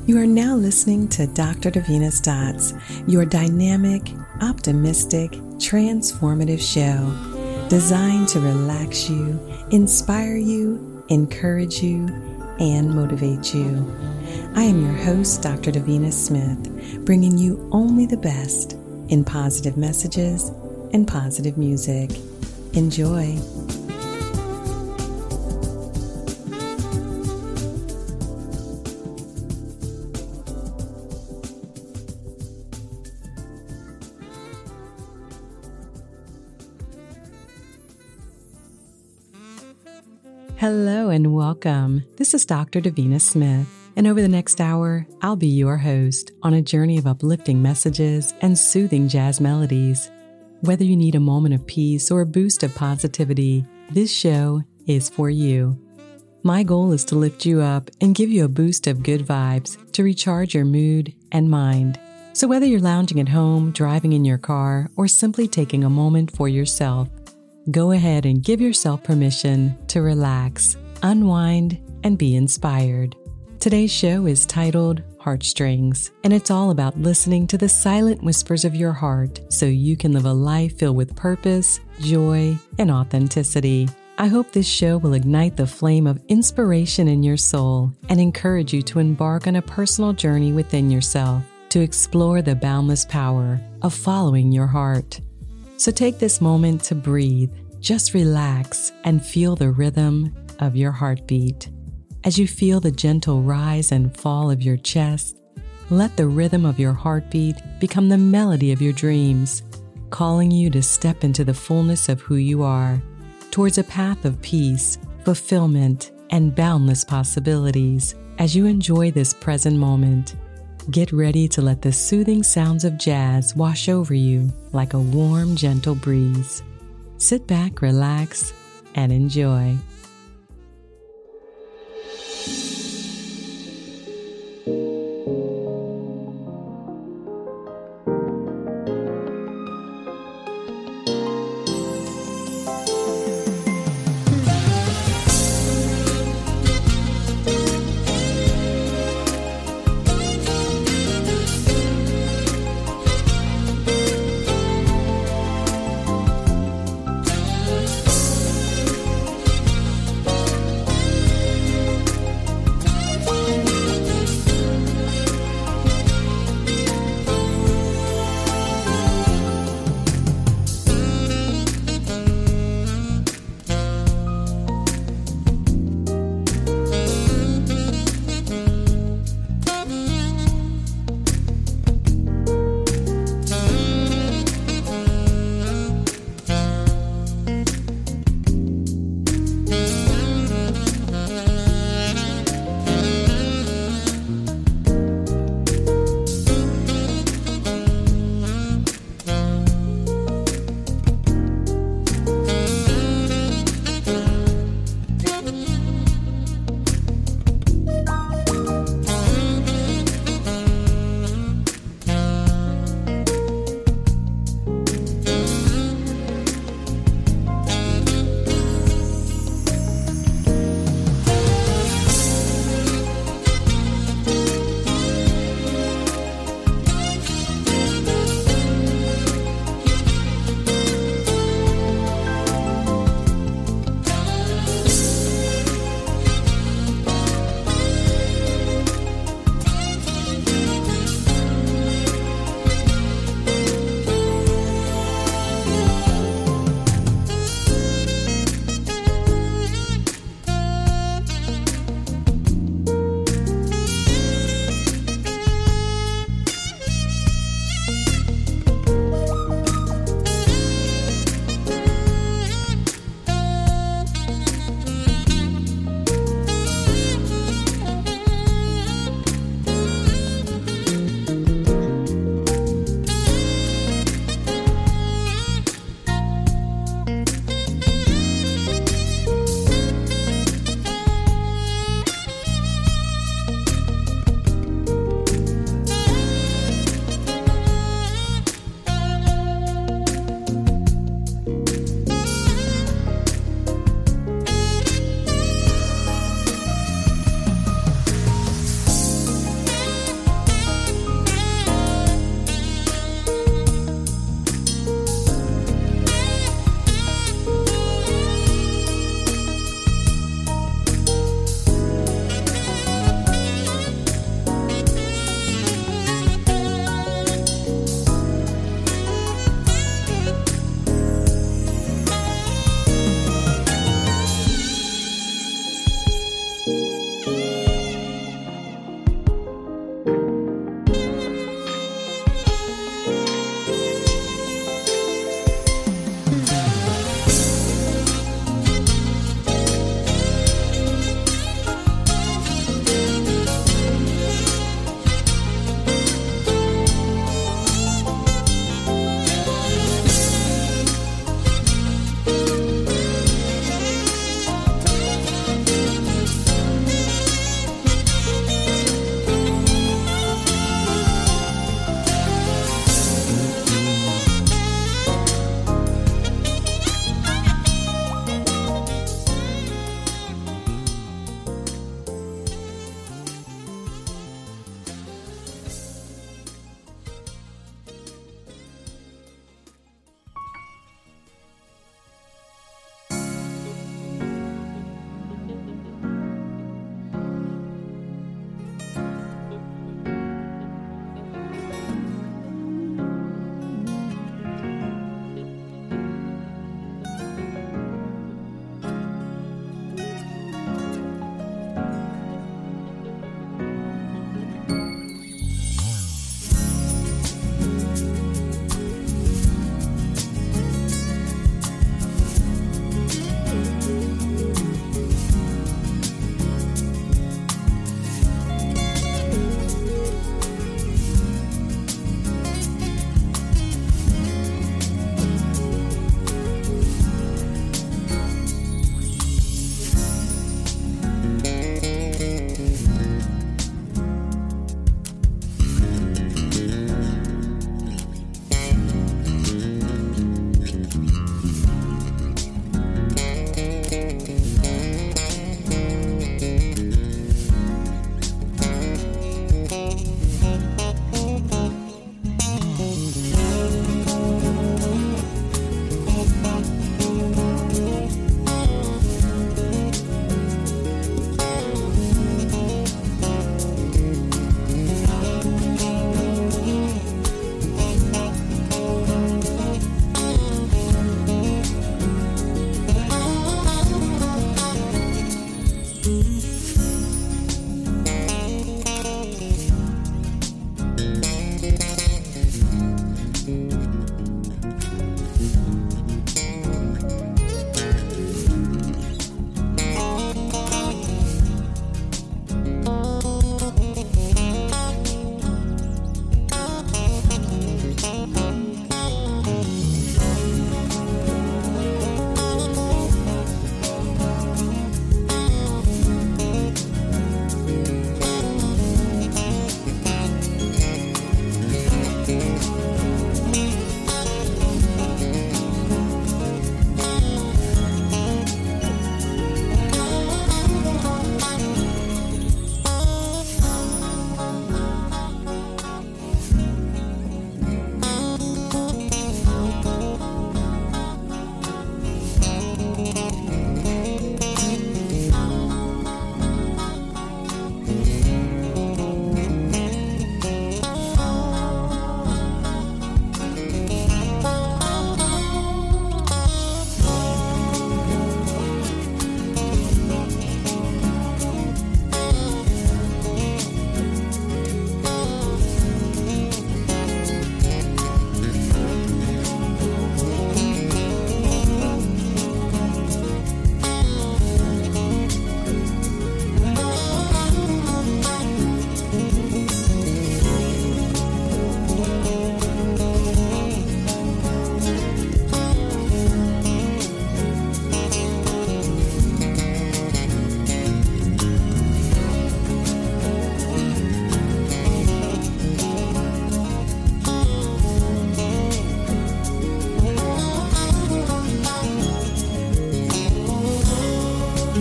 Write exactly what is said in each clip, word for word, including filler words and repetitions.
You are now listening to Doctor Davina's Dots, your dynamic, optimistic, transformative show designed to relax you, inspire you, encourage you, and motivate you. I am your host, Doctor Davina Smith, bringing you only the best in positive messages and positive music. Enjoy. Hello and welcome. This is Doctor Davina Smith, and over the next hour, I'll be your host on a journey of uplifting messages and soothing jazz melodies. Whether you need a moment of peace or a boost of positivity, this show is for you. My goal is to lift you up and give you a boost of good vibes to recharge your mood and mind. So whether you're lounging at home, driving in your car, or simply taking a moment for yourself, go ahead and give yourself permission to relax, unwind, and be inspired. Today's show is titled Heartstrings, and it's all about listening to the silent whispers of your heart so you can live a life filled with purpose, joy, and authenticity. I hope this show will ignite the flame of inspiration in your soul and encourage you to embark on a personal journey within yourself to explore the boundless power of following your heart. So take this moment to breathe, just relax, and feel the rhythm of your heartbeat. As you feel the gentle rise and fall of your chest, let the rhythm of your heartbeat become the melody of your dreams, calling you to step into the fullness of who you are, towards a path of peace, fulfillment, and boundless possibilities. As you enjoy this present moment, get ready to let the soothing sounds of jazz wash over you like a warm, gentle breeze. Sit back, relax, and enjoy.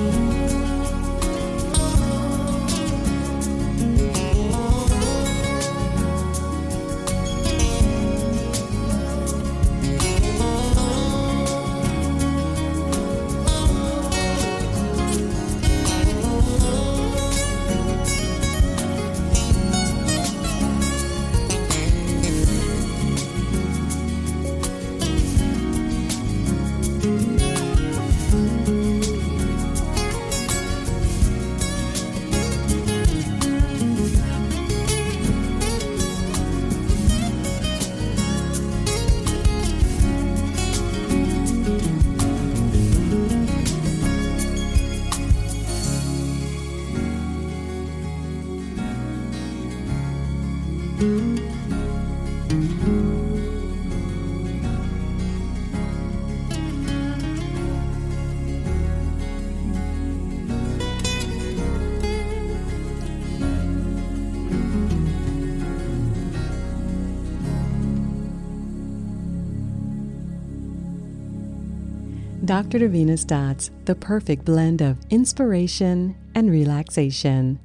Doctor Davina's Dots, the perfect blend of inspiration and relaxation.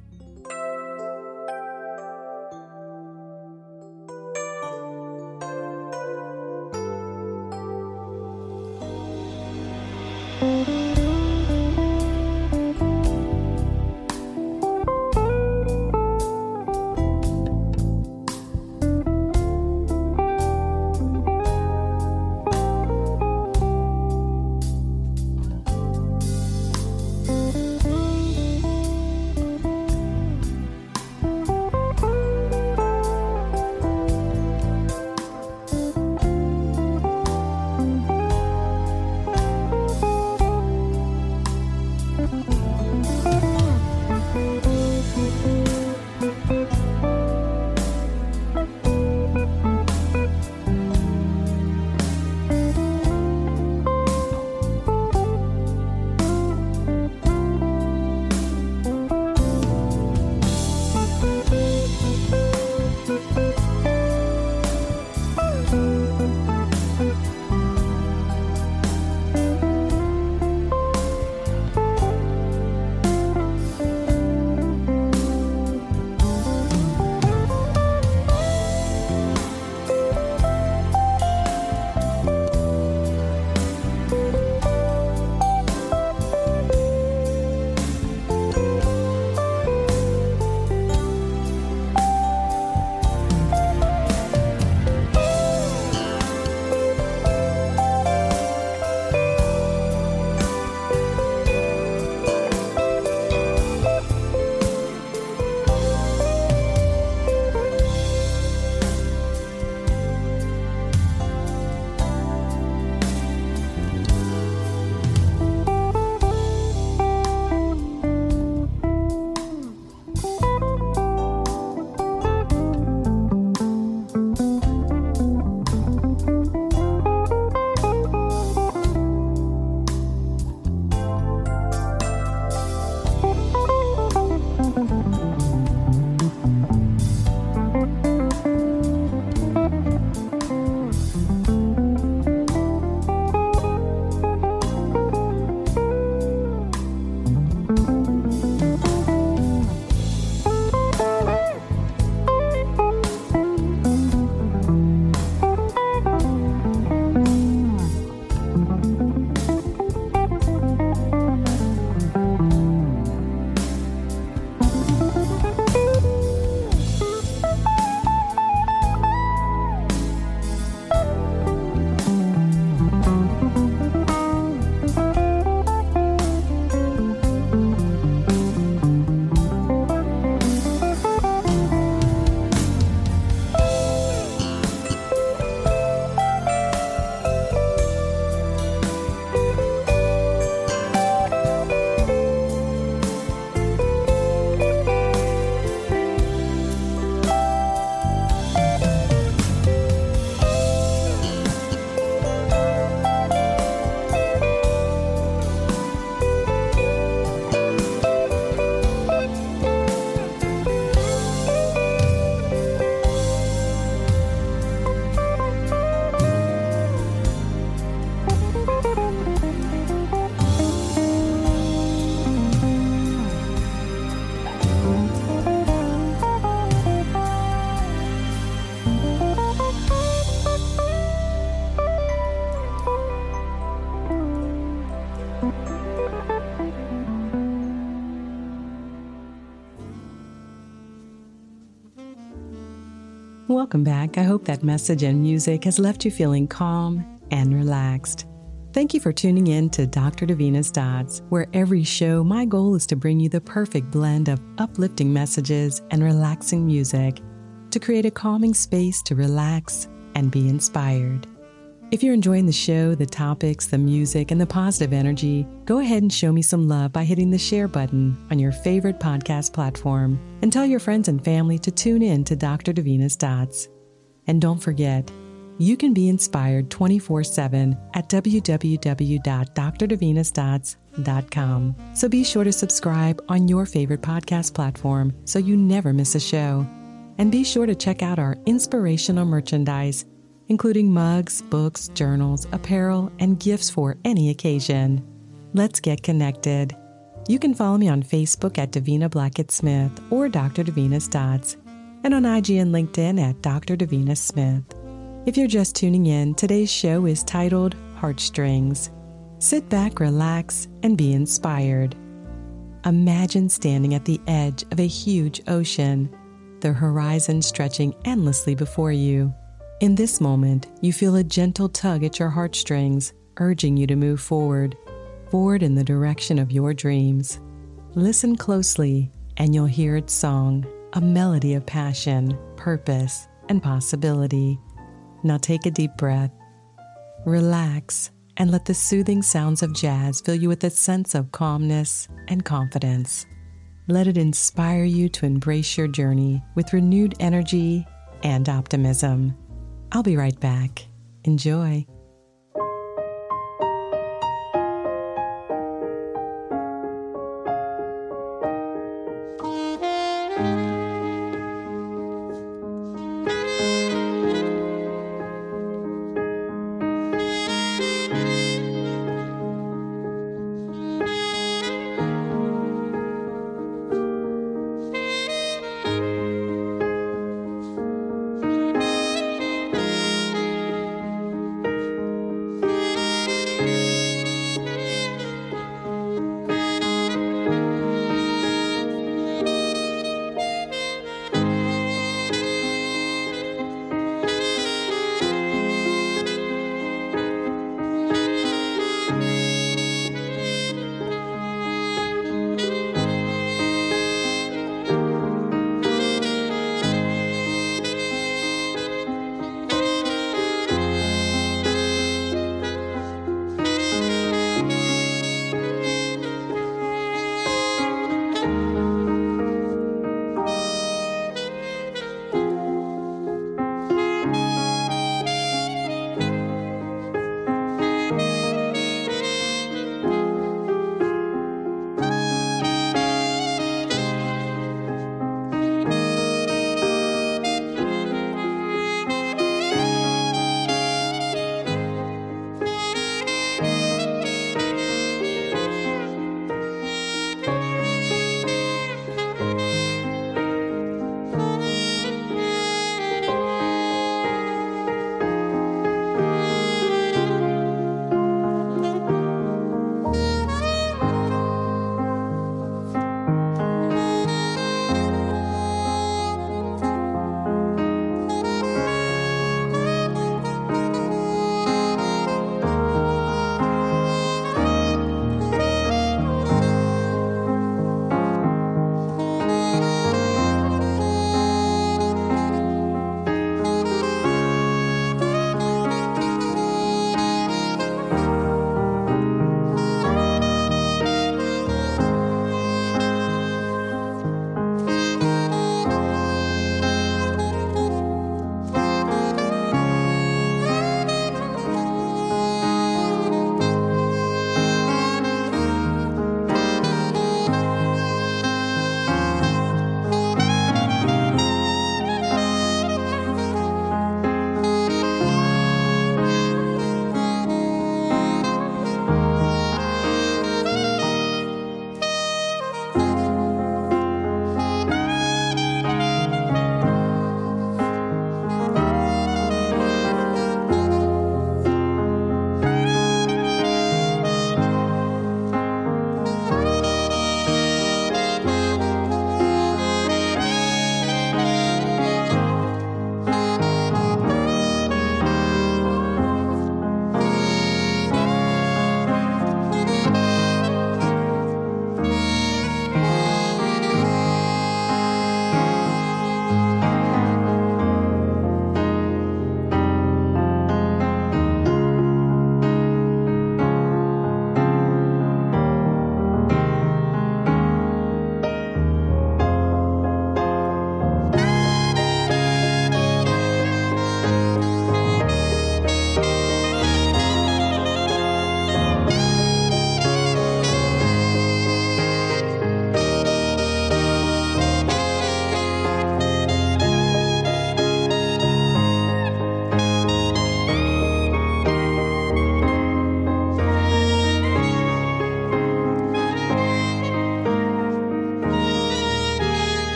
Welcome back. I hope that message and music has left you feeling calm and relaxed. Thank you for tuning in to Doctor Davina's Dots, where every show my goal is to bring you the perfect blend of uplifting messages and relaxing music to create a calming space to relax and be inspired. If you're enjoying the show, the topics, the music, and the positive energy, go ahead and show me some love by hitting the share button on your favorite podcast platform and tell your friends and family to tune in to Doctor Davina's Dots. And don't forget, you can be inspired twenty-four seven at w w w dot dr davinas dots dot com. So be sure to subscribe on your favorite podcast platform so you never miss a show. And be sure to check out our inspirational merchandise, including mugs, books, journals, apparel, and gifts for any occasion. Let's get connected. You can follow me on Facebook at Davina Blackett Smith or Doctor Davina's Dots, and on I G and LinkedIn at Doctor Davina Smith. If you're just tuning in, today's show is titled Heartstrings. Sit back, relax, and be inspired. Imagine standing at the edge of a huge ocean, the horizon stretching endlessly before you. In this moment, you feel a gentle tug at your heartstrings, urging you to move forward, forward in the direction of your dreams. Listen closely, and you'll hear its song, a melody of passion, purpose, and possibility. Now take a deep breath, relax, and let the soothing sounds of jazz fill you with a sense of calmness and confidence. Let it inspire you to embrace your journey with renewed energy and optimism. I'll be right back. Enjoy.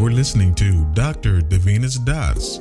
You're listening to Doctor Davina's Dots.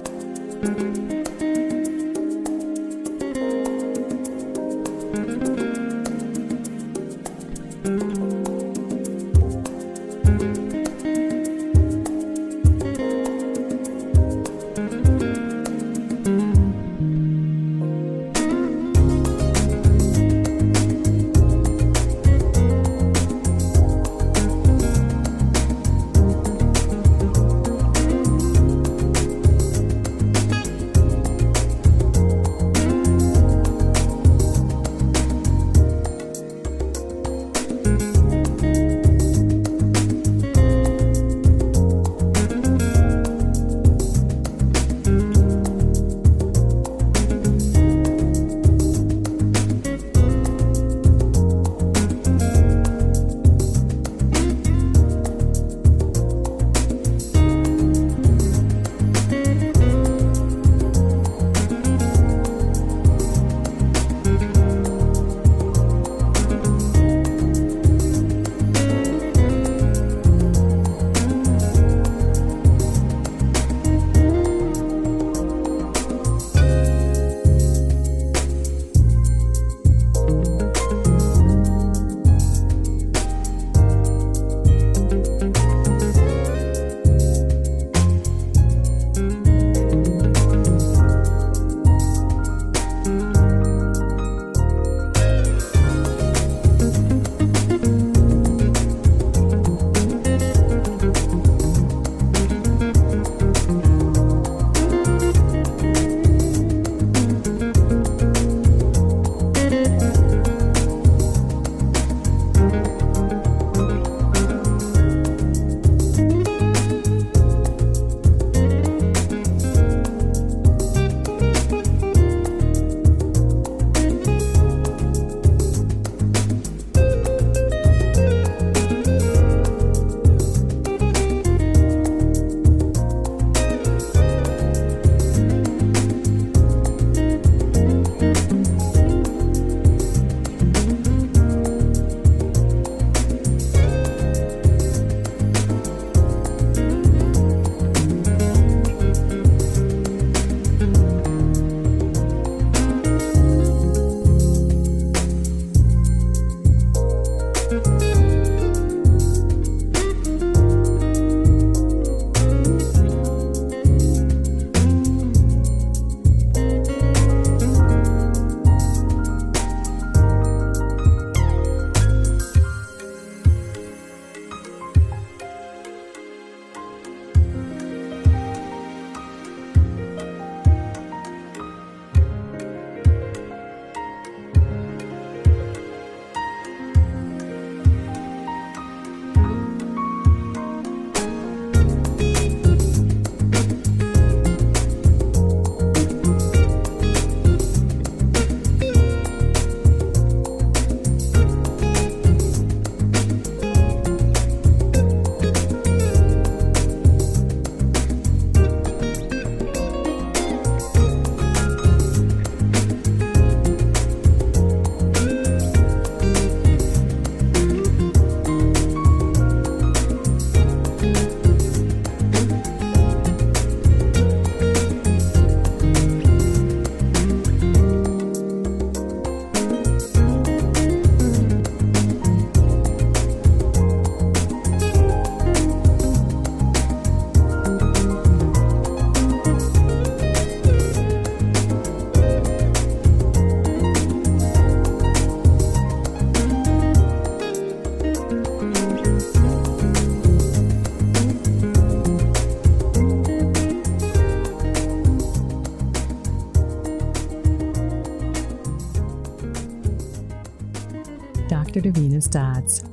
Doctor Davina's Dots.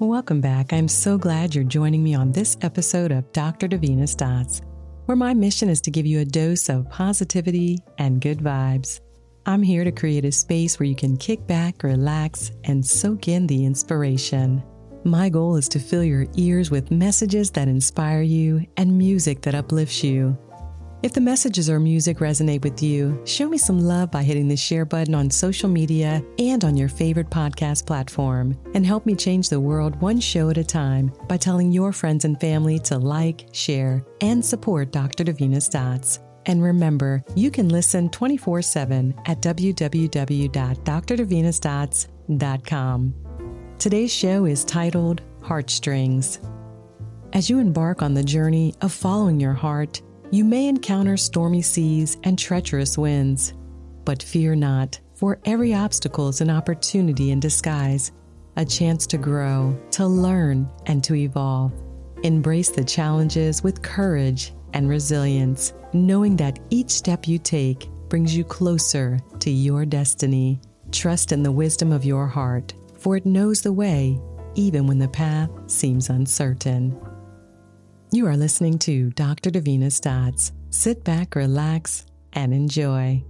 Welcome back. I'm so glad you're joining me on this episode of Doctor Davina's Dots, where my mission is to give you a dose of positivity and good vibes. I'm here to create a space where you can kick back, relax, and soak in the inspiration. My goal is to fill your ears with messages that inspire you and music that uplifts you. If the messages or music resonate with you, show me some love by hitting the share button on social media and on your favorite podcast platform, and help me change the world one show at a time by telling your friends and family to like, share, and support Doctor Davina's Dots. And remember, you can listen twenty-four seven at w w w dot d r davinas dots dot com. Today's show is titled Heartstrings. As you embark on the journey of following your heart, you may encounter stormy seas and treacherous winds. But fear not, for every obstacle is an opportunity in disguise, a chance to grow, to learn, and to evolve. Embrace the challenges with courage and resilience, knowing that each step you take brings you closer to your destiny. Trust in the wisdom of your heart, for it knows the way, even when the path seems uncertain. You are listening to Doctor Davina's Dots. Sit back, relax, and enjoy.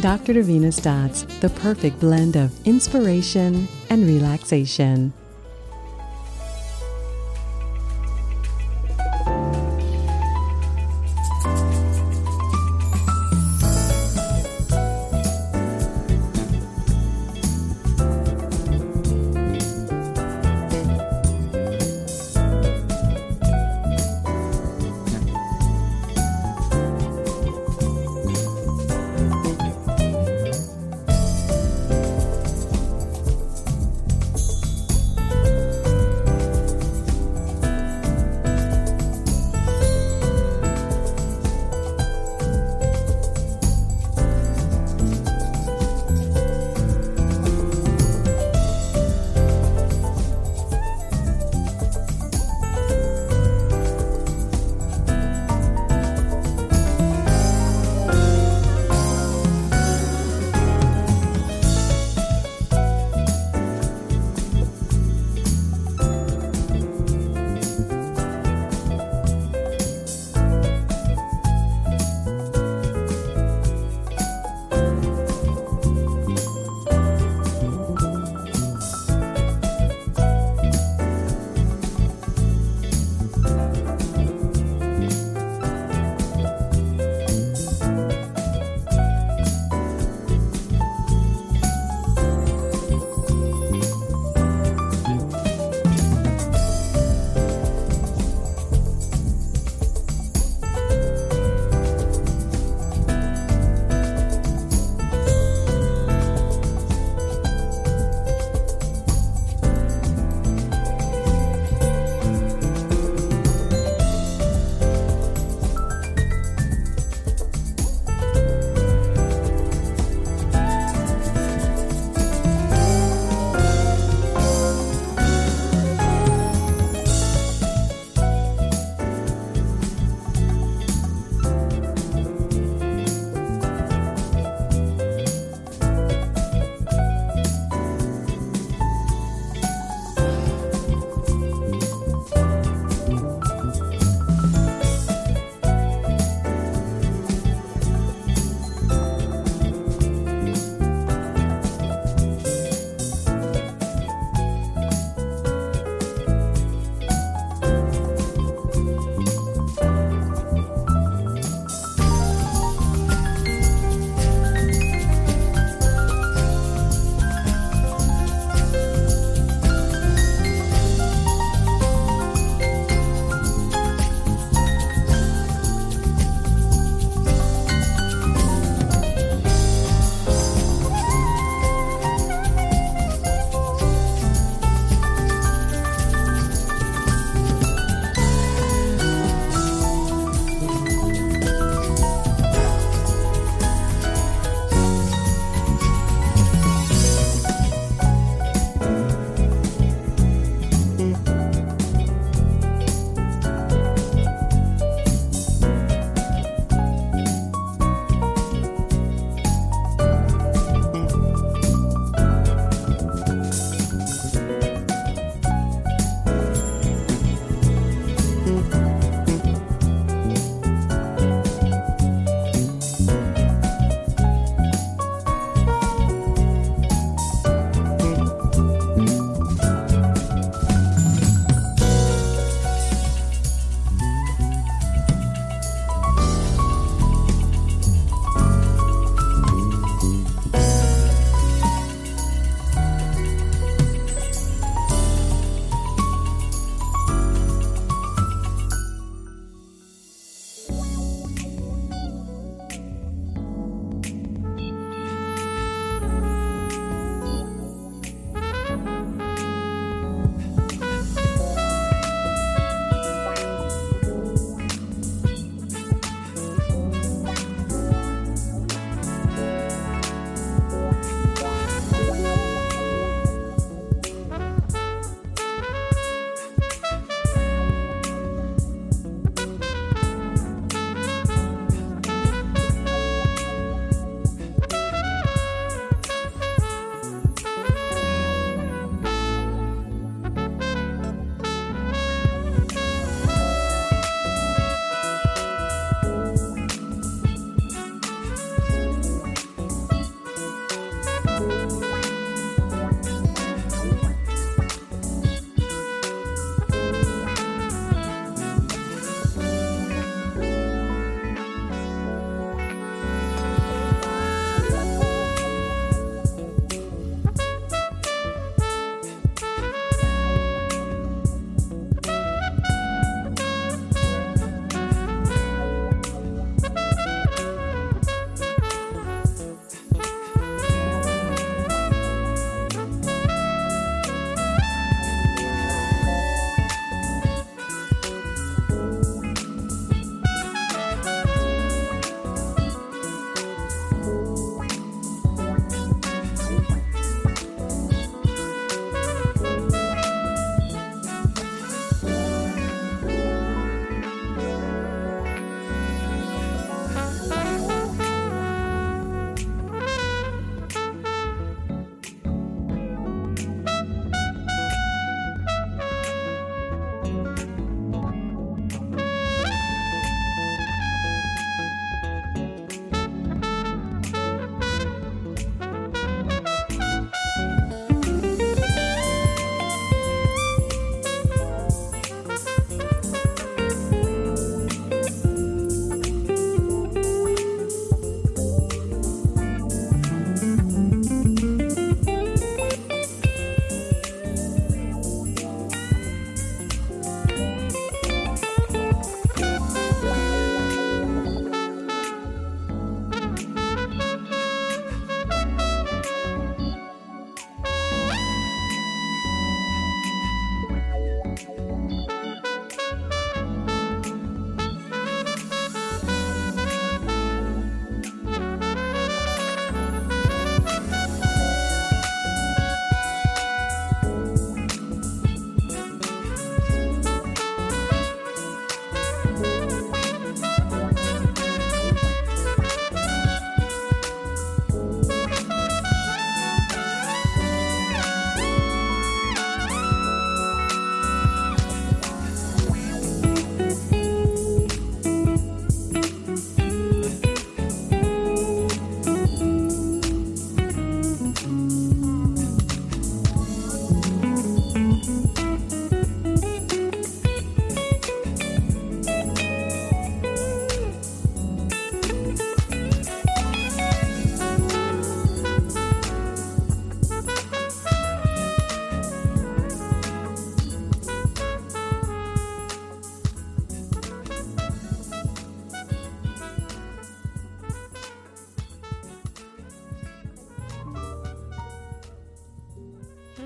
Doctor Davina's Dots, the perfect blend of inspiration and relaxation.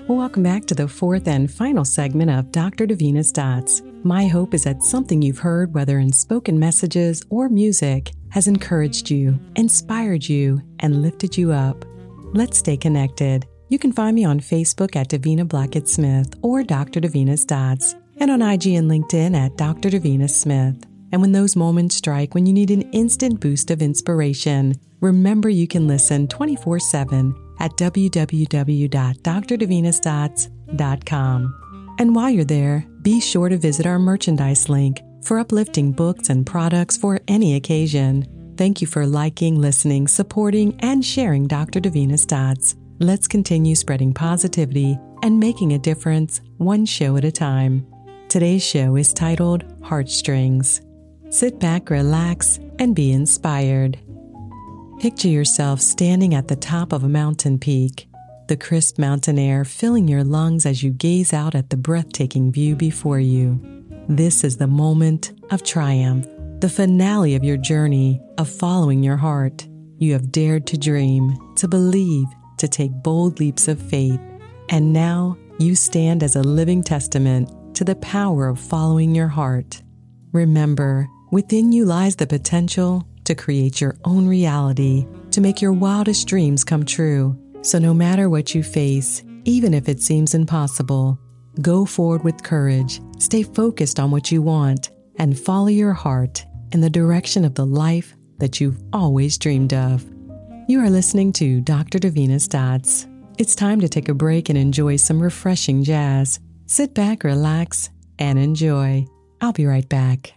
Well, welcome back to the fourth and final segment of Doctor Davina's Dots. My hope is that something you've heard, whether in spoken messages or music, has encouraged you, inspired you, and lifted you up. Let's stay connected. You can find me on Facebook at Davina Blackett Smith or Doctor Davina's Dots, and on I G and LinkedIn at Doctor Davina Smith. And when those moments strike when you need an instant boost of inspiration, remember you can listen twenty-four seven at w w w dot d r davinas dots dot com. And while you're there, be sure to visit our merchandise link for uplifting books and products for any occasion. Thank you for liking, listening, supporting, and sharing Doctor Davina's Dots. Let's continue spreading positivity and making a difference one show at a time. Today's show is titled Heartstrings. Sit back, relax, and be inspired. Picture yourself standing at the top of a mountain peak, the crisp mountain air filling your lungs as you gaze out at the breathtaking view before you. This is the moment of triumph, the finale of your journey of following your heart. You have dared to dream, to believe, to take bold leaps of faith, and now you stand as a living testament to the power of following your heart. Remember, within you lies the potential to create your own reality, to make your wildest dreams come true. So no matter what you face, even if it seems impossible, go forward with courage, stay focused on what you want, and follow your heart in the direction of the life that you've always dreamed of. You are listening to Doctor Davina's Dots. It's time to take a break and enjoy some refreshing jazz. Sit back, relax, and enjoy. I'll be right back.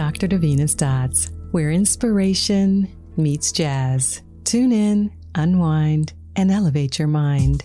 Doctor Davina's Dots, where inspiration meets jazz. Tune in, unwind, and elevate your mind.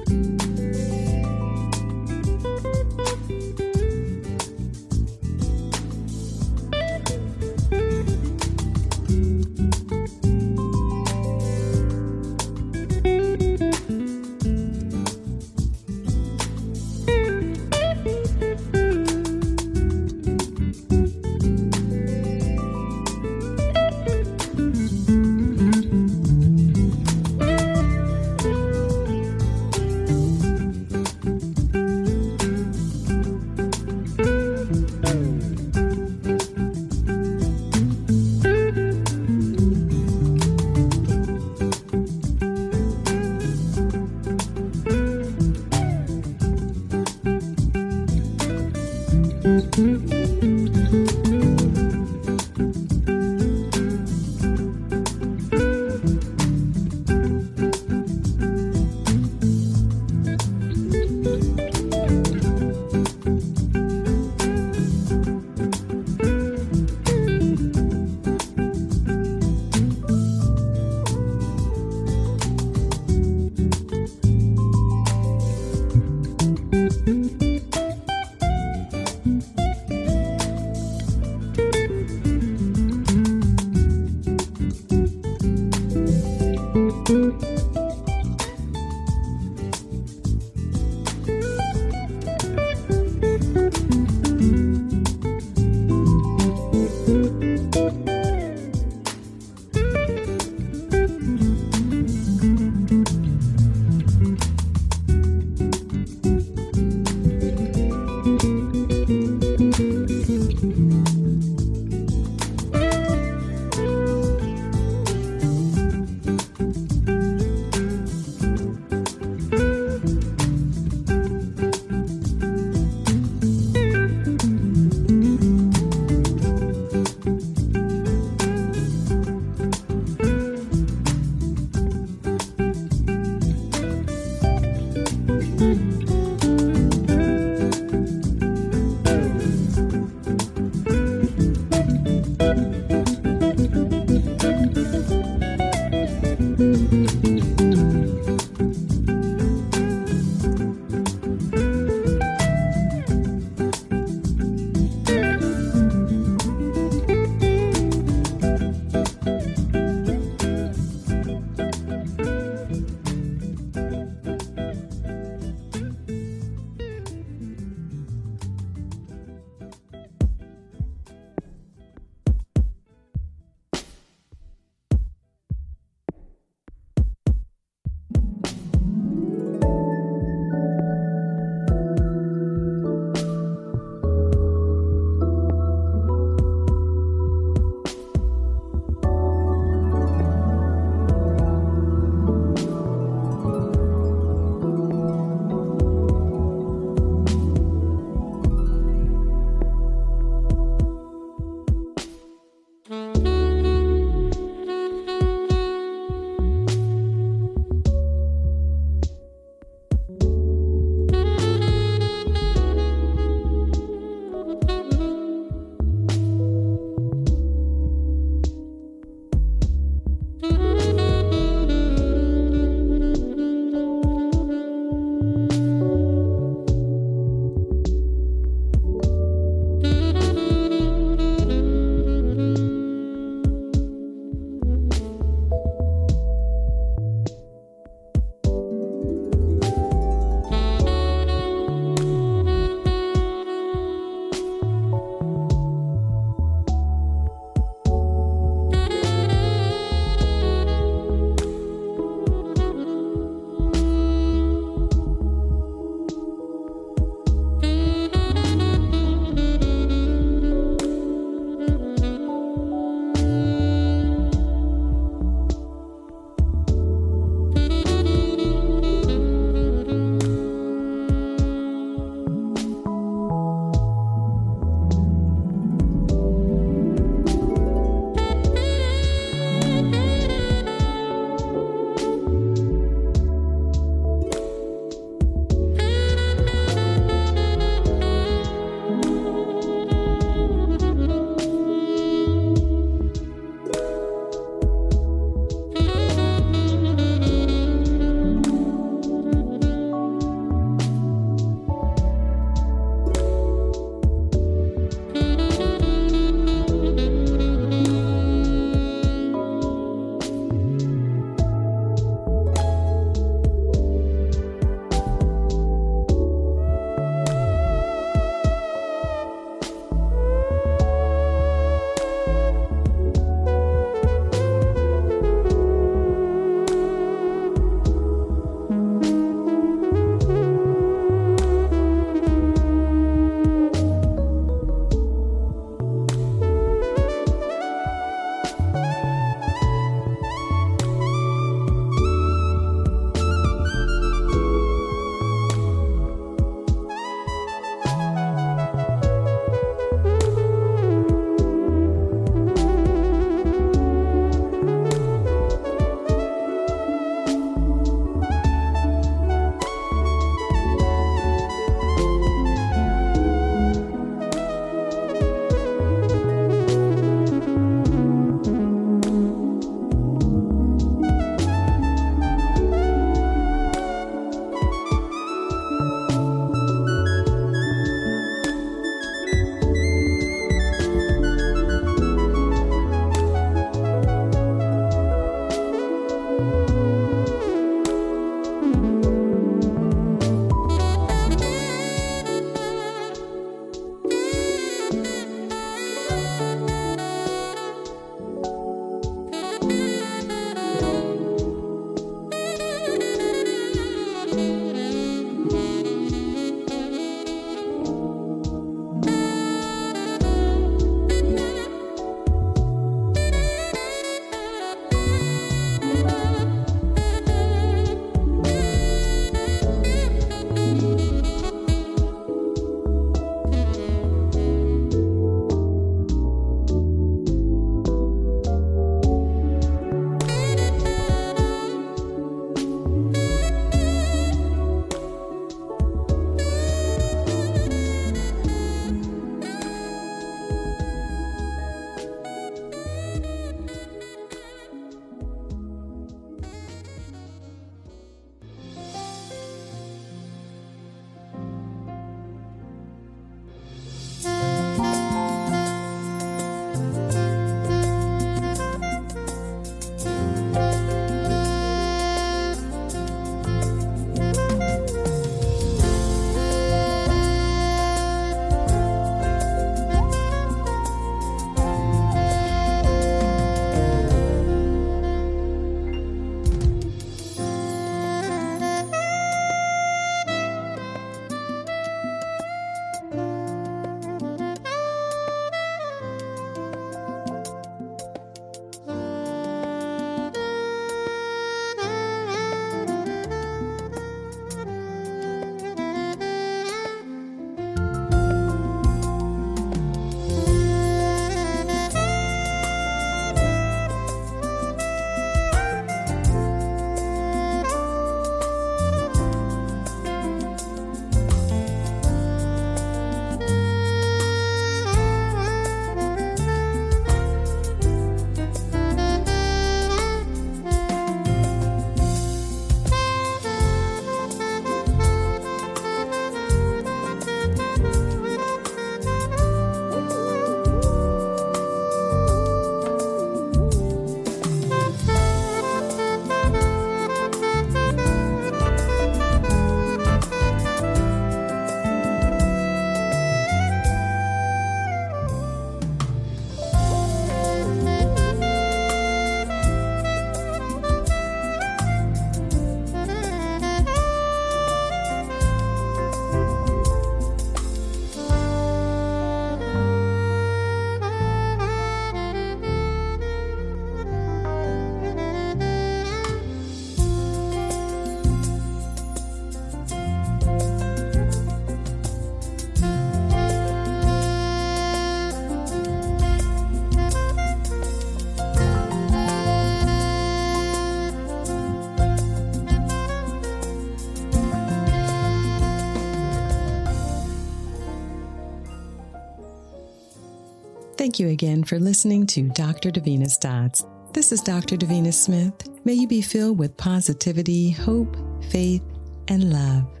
Thank you again for listening to Doctor Davina's Dots. This is Doctor Davina Smith. May you be filled with positivity, hope, faith, and love.